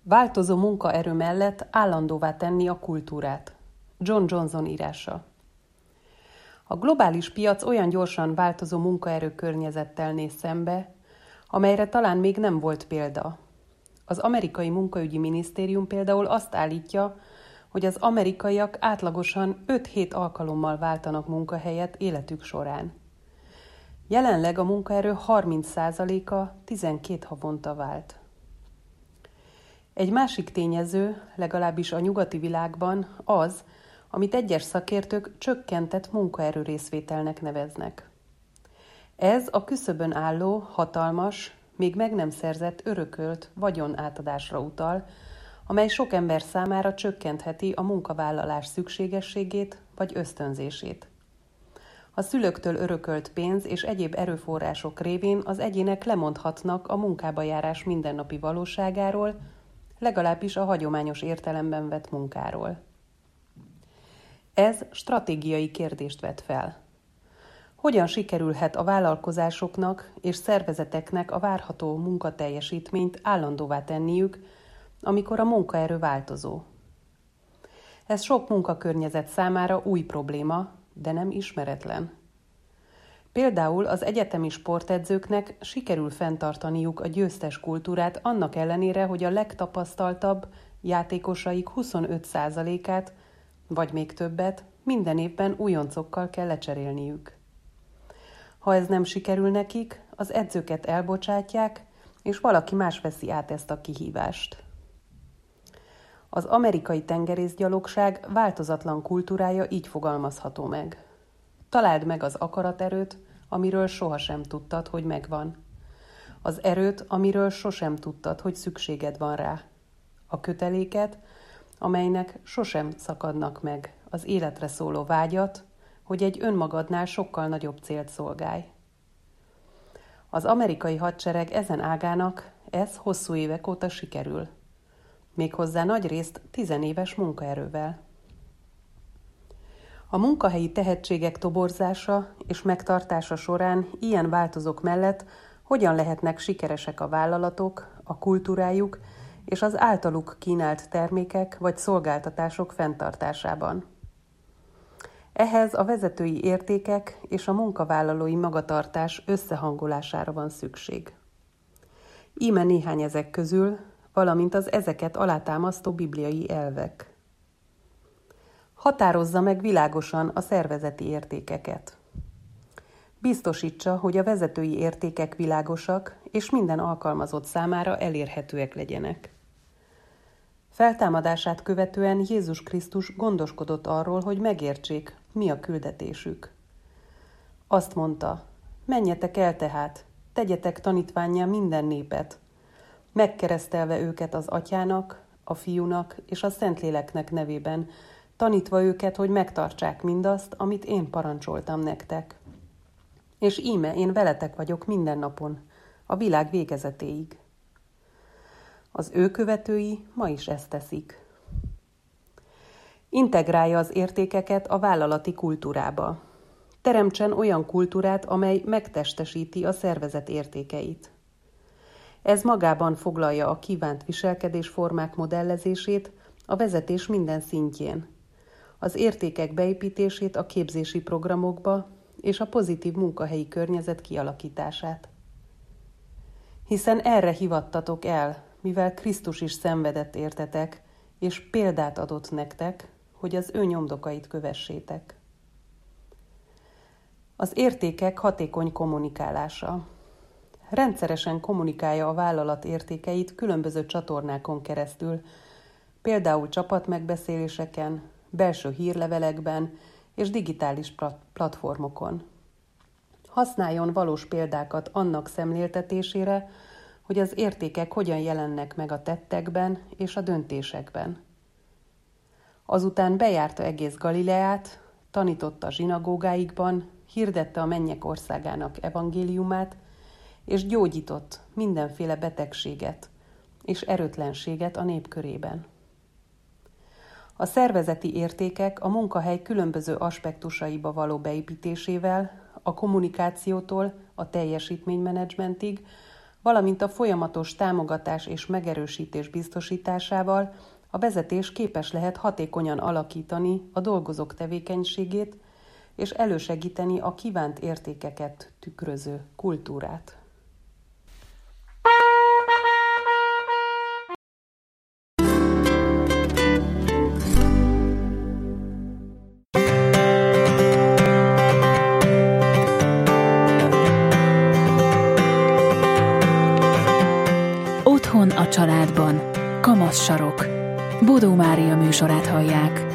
Változó munkaerő mellett állandóvá tenni a kultúrát. John Johnson írása. A globális piac olyan gyorsan változó munkaerő környezettel néz szembe, amelyre talán még nem volt példa. Az amerikai munkaügyi minisztérium például azt állítja, hogy az amerikaiak átlagosan 5-7 alkalommal váltanak munkahelyet életük során. Jelenleg a munkaerő 30%-a 12 havonta vált. Egy másik tényező, legalábbis a nyugati világban az, amit egyes szakértők csökkentett munkaerő részvételnek neveznek. Ez a küszöbön álló, hatalmas, még meg nem szerzett örökölt vagyonátadásra utal, amely sok ember számára csökkentheti a munkavállalás szükségességét vagy ösztönzését. A szülőktől örökölt pénz és egyéb erőforrások révén az egyének lemondhatnak a munkába járás mindennapi valóságáról, legalábbis a hagyományos értelemben vett munkáról. Ez stratégiai kérdést vet fel. Hogyan sikerülhet a vállalkozásoknak és szervezeteknek a várható munkateljesítményt állandóvá tenniük, amikor a munkaerő változó? Ez sok munkakörnyezet számára új probléma, de nem ismeretlen. Például az egyetemi sportedzőknek sikerül fenntartaniuk a győztes kultúrát annak ellenére, hogy a legtapasztaltabb játékosaik 25%-át, vagy még többet, minden évben újoncokkal kell lecserélniük. Ha ez nem sikerül nekik, az edzőket elbocsátják, és valaki más veszi át ezt a kihívást. Az amerikai tengerészgyalogság változatlan kultúrája így fogalmazható meg. Találd meg az akaraterőt, amiről sohasem tudtad, hogy megvan. Az erőt, amiről sosem tudtad, hogy szükséged van rá. A köteléket, amelynek sosem szakadnak meg, az életre szóló vágyat, hogy egy önmagadnál sokkal nagyobb célt szolgálj. Az amerikai hadsereg ezen ágának ez hosszú évek óta sikerül. Méghozzá nagyrészt 10 éves munkaerővel. A munkahelyi tehetségek toborzása és megtartása során ilyen változók mellett hogyan lehetnek sikeresek a vállalatok, a kultúrájuk és az általuk kínált termékek vagy szolgáltatások fenntartásában. Ehhez a vezetői értékek és a munkavállalói magatartás összehangolására van szükség. Íme néhány ezek közül, valamint az ezeket alátámasztó bibliai elvek. Határozza meg világosan a szervezeti értékeket. Biztosítsa, hogy a vezetői értékek világosak, és minden alkalmazott számára elérhetőek legyenek. Feltámadását követően Jézus Krisztus gondoskodott arról, hogy megértsék, mi a küldetésük. Azt mondta, menjetek el tehát, tegyetek tanítvánnyá minden népet, megkeresztelve őket az Atyának, a Fiúnak és a Szentléleknek nevében, tanítva őket, hogy megtartsák mindazt, amit én parancsoltam nektek. És íme én veletek vagyok minden napon, a világ végezetéig. Az ő követői ma is ezt teszik. Integrálja az értékeket a vállalati kultúrába. Teremtsen olyan kultúrát, amely megtestesíti a szervezet értékeit. Ez magában foglalja a kívánt viselkedésformák modellezését a vezetés minden szintjén, az értékek beépítését a képzési programokba és a pozitív munkahelyi környezet kialakítását. Hiszen erre hivattatok el, mivel Krisztus is szenvedett értetek, és példát adott nektek, hogy az ő nyomdokait kövessétek. Az értékek hatékony kommunikálása. Rendszeresen kommunikálja a vállalat értékeit különböző csatornákon keresztül, például csapatmegbeszéléseken, belső hírlevelekben és digitális platformokon. Használjon valós példákat annak szemléltetésére, hogy az értékek hogyan jelennek meg a tettekben és a döntésekben. Azután bejárta egész Galileát, tanította zsinagógáikban, hirdette a mennyek országának evangéliumát, és gyógyított mindenféle betegséget és erőtlenséget a nép körében. A szervezeti értékek a munkahely különböző aspektusaiba való beépítésével, a kommunikációtól a teljesítménymenedzsmentig, valamint a folyamatos támogatás és megerősítés biztosításával a vezetés képes lehet hatékonyan alakítani a dolgozók tevékenységét és elősegíteni a kívánt értékeket tükröző kultúrát. Otthon a családban. Kamasz sarok. Bodó Mária műsorát hallják.